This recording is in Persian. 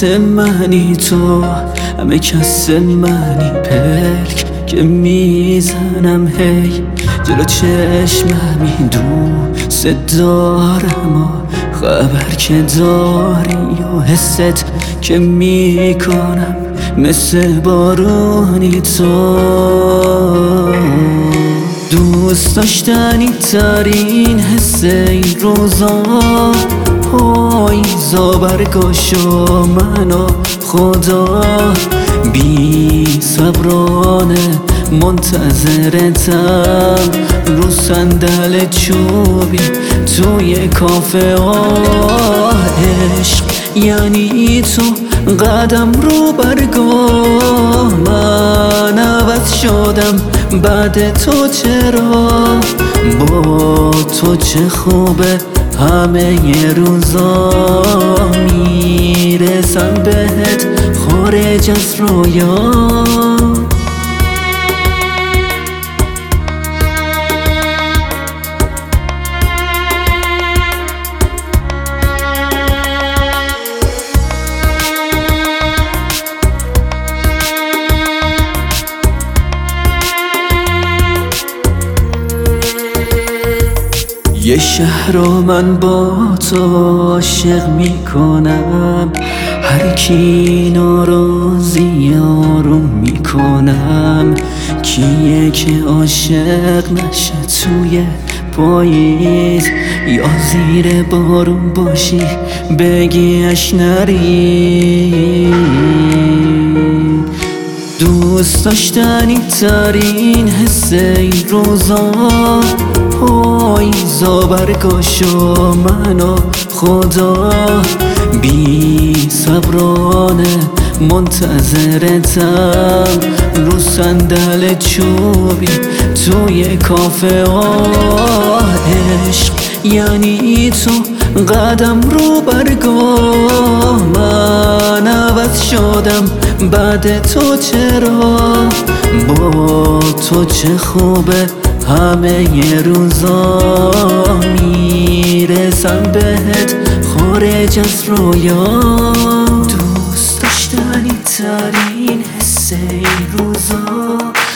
کس منی تو، همه کس منی. پلک که میزنم هی جلو چشممی، دوست دارم و خبر که داری و حست که میکنم مثل بارونی تو. دوست داشتنی ترین حس این روزا، پاییزا برگاشو منو خدا، بی صبرانه منتظرتم رو صندل چوبی توی کافه. عشق یعنی تو قدم رو برگاه، من عوض شدم بعد تو. چرا با تو چه خوبه همه ی روزا، میرسم بهت خارج از رویا. یه شهر رو من با تو عاشق میکنم، هر کی ناراضی آروم میکنم. کیه که عاشق نشه توی پاییز، یا زیر بارون باشی بگیش نری. دوست داشتنی ترین حس این روزا، پاییزا برگاشو منو خدا، بی صبرانه منتظرتم رو صندل چوبی توی کافه. عشق یعنی تو قدم رو برگاه، من عوض شدم بعد تو. چرا با تو چه خوبه همه ی روزا، میرسم بهت خارج از رویا. دوست داشتنی ترین حس این روزا،